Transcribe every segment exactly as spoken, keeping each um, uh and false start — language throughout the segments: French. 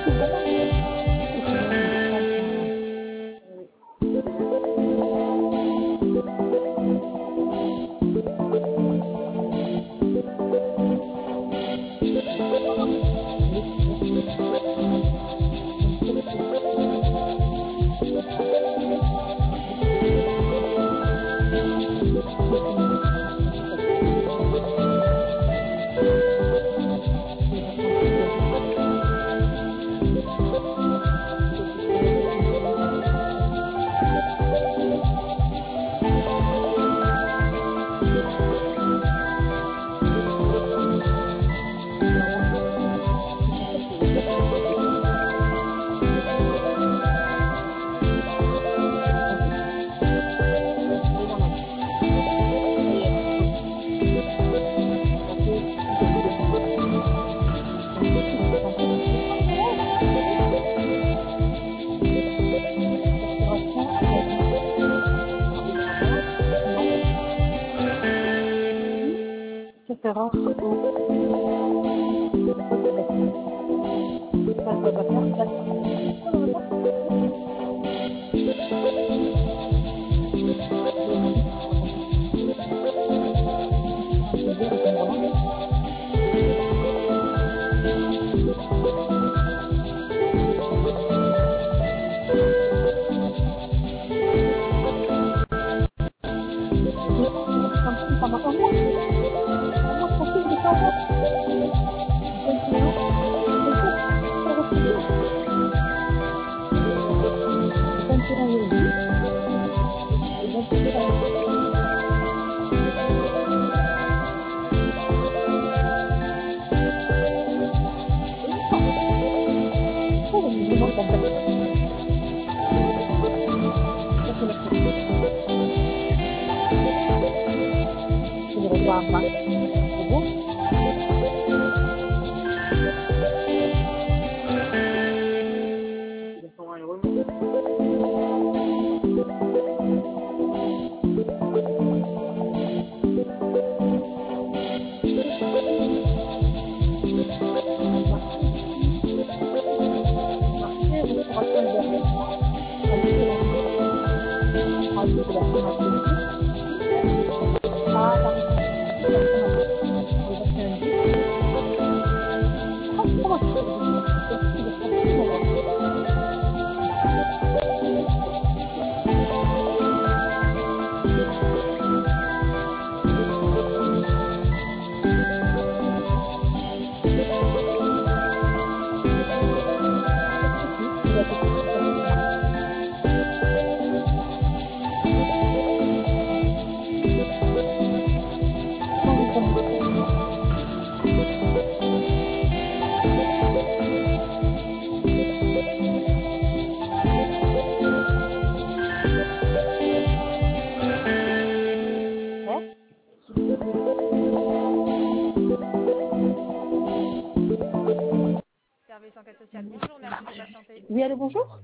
Service enquête sociale. Bonjour, merci de patienter. Oui, allô, bonjour.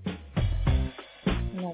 Non.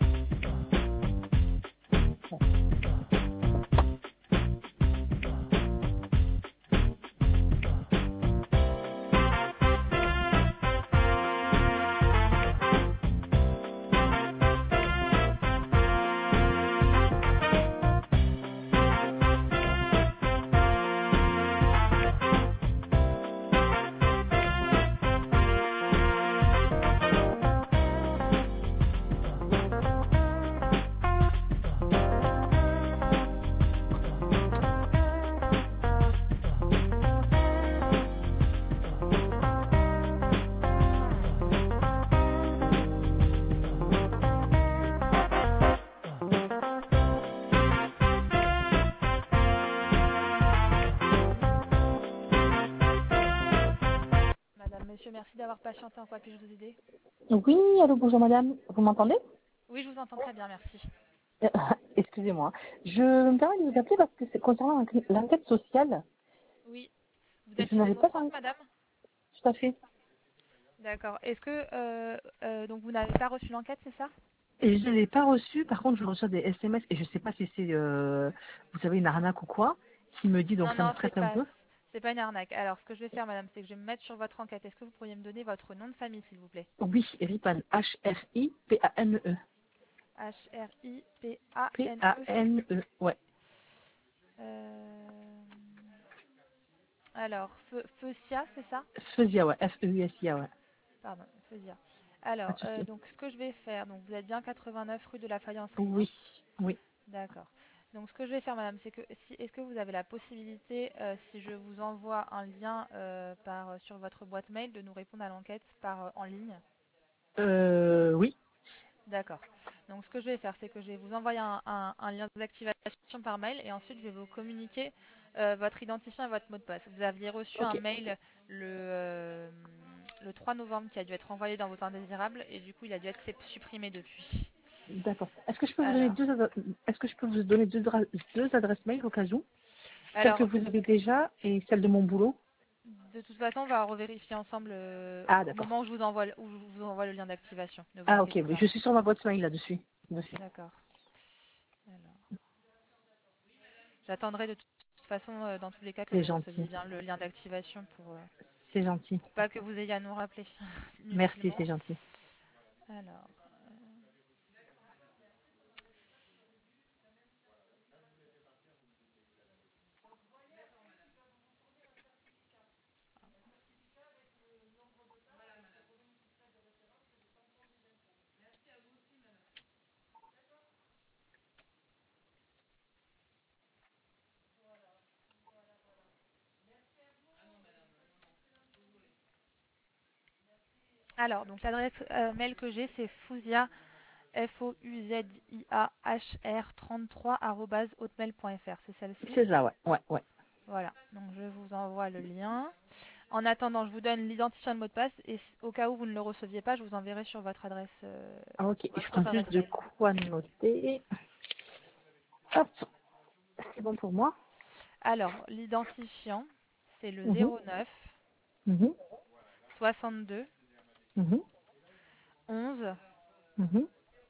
Monsieur, merci d'avoir patienté. En quoi puis-je vous aider? Oui, allô, bonjour madame. Vous m'entendez? Oui, je vous entends très bien, merci. Euh, Excusez-moi. Je me permets de vous appeler parce que c'est concernant l'enquête sociale. Oui. Vous êtes Je une n'avais pas démonstrante, envie. madame? Tout à fait. D'accord. Est-ce que euh, euh, donc vous n'avez pas reçu l'enquête, c'est ça? Et je ne l'ai pas reçu. Par contre, je reçois des S M S et je ne sais pas si c'est, euh, vous savez, une arnaque ou quoi, qui me dit, donc Non, ça me non, stresse c'est un pas peu. C'est pas une arnaque. Alors, ce que je vais faire, madame, c'est que je vais me mettre sur votre enquête. Est-ce que vous pourriez me donner votre nom de famille, s'il vous plaît? Oui, Ripan, H R I P A N E. H R I P P A N E. A N E, ouais. Euh, Alors, Fe- Feusia, c'est ça? Fezia, ouais, F E U S I A, ouais. Pardon, Feusia. Pas Alors, de euh, souci. donc, ce que je vais faire, donc vous êtes bien quatre-vingt-neuf rue de la Faïencerie, hein? Oui, oui. D'accord. Donc, ce que je vais faire, madame, c'est que si, est-ce que vous avez la possibilité, euh, si je vous envoie un lien euh, par, sur votre boîte mail, de nous répondre à l'enquête par, euh, en ligne? Euh, oui. D'accord. Donc, ce que je vais faire, c'est que je vais vous envoyer un, un- un lien d'activation par mail et ensuite je vais vous communiquer euh, votre identifiant et votre mot de passe. Vous aviez reçu un Ok. mail le, euh, le trois novembre qui a dû être envoyé dans vos indésirables et du coup, il a dû être supprimé depuis. D'accord. Est-ce que je peux vous donner Alors, deux, adre- est-ce que je peux vous donner deux, dra- deux adresses mail au cas où? Celle que alors, vous avez déjà et celle de mon boulot? de toute façon, on va revérifier ensemble euh, Ah, au d'accord. moment où je vous envoie, le- où je vous envoie le lien d'activation. Ne vous Ah, ok. inquiétez Mais pas. je suis sur ma boîte mail là-dessus. Dessus. D'accord. Alors, j'attendrai de toute façon, euh, dans tous les cas, que C'est vous receviez gentil. bien le lien d'activation pour, euh, C'est gentil. pour pas que vous ayez à nous rappeler Merci, inutilement. c'est gentil. Alors, alors donc l'adresse euh, mail que j'ai, c'est fouzia, F O U Z I A H R trente-trois arobase hotmail point F R. C'est celle-ci? C'est ça, ouais. Ouais, ouais. Voilà. Donc je vous envoie le lien. En attendant, je vous donne l'identifiant de mot de passe et au cas où vous ne le receviez pas, je vous enverrai sur votre adresse, euh, Ah, ok. Je votre prends autre juste adresse de mail. quoi noter. Hop. C'est bon pour moi. Alors, l'identifiant, c'est le Mhm, zéro neuf mhm, soixante-deux mhm, onze mhm,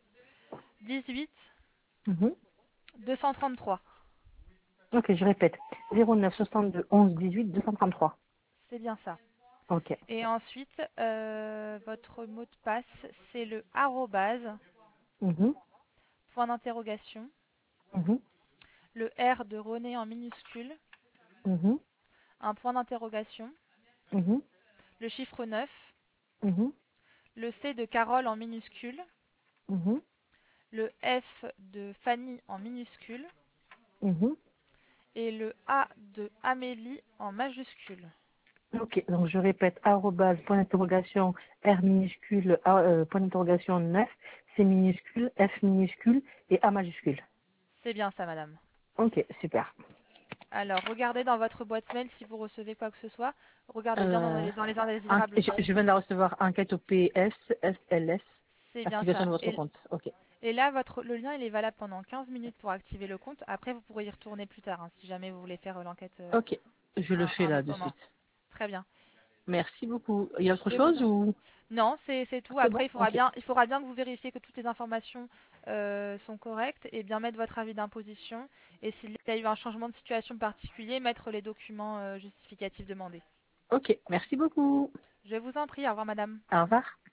dix-huit mhm. deux cent trente-trois. Ok, je répète. zéro neuf soixante-deux onze dix-huit deux cent trente-trois. C'est bien ça. Ok. Et ensuite, euh, votre mot de passe, c'est le arrobase, Mhm, point d'interrogation, mhm, le R de René en minuscule, mhm, un point d'interrogation, mhm, le chiffre neuf, mhm, le C de Carole en minuscule, mhm, le F de Fanny en minuscule mhm. et le A de Amélie en majuscule. Ok, donc je répète, arrobase, point d'interrogation, R minuscule, A, euh, point d'interrogation neuf, C minuscule, F minuscule et A majuscule. C'est bien ça, madame. Ok, super. Alors, regardez dans votre boîte mail si vous recevez quoi que ce soit. Regardez bien dans Euh, les, dans les en- indésirables je, aussi. je viens de la recevoir, enquête au P S, S L S, C'est bien activation ça. de votre Et, compte. Ok, et là, votre, le lien, il est valable pendant quinze minutes pour activer le compte. Après, vous pourrez y retourner plus tard, hein, si jamais vous voulez faire euh, l'enquête euh, ok, je le un, fais un là autre de moment. suite. Très bien. Merci beaucoup. Il y a autre Je vous chose en... ou Non, c'est c'est tout. c'est Après, bon? il faudra Ok, bien, il faudra bien que vous vérifiez que toutes les informations euh, sont correctes et bien mettre votre avis d'imposition. Et s'il y a eu un changement de situation particulier, mettre les documents euh, justificatifs demandés. ok, merci beaucoup. Je vous en prie. Au revoir, madame. Au revoir.